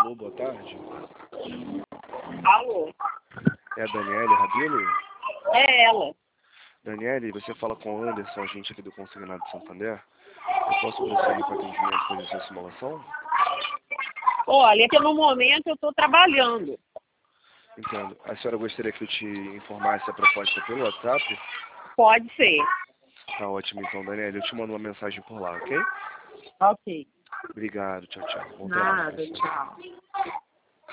Alô, boa tarde. Alô? É a Daniele Rabelo? É ela. Daniele, você fala com o Anderson, agente aqui do Consignado de Santander. Eu posso prosseguir com o atendimento e fazer sua simulação? Olha, é que no momento eu estou trabalhando. Entendo. A senhora gostaria que eu te informasse a proposta pelo WhatsApp? Pode ser. Tá ótimo então, Daniele. Eu te mando uma mensagem por lá, ok? Ok. Obrigado, tchau, tchau. Bom trabalho pra Nada, você. tchau.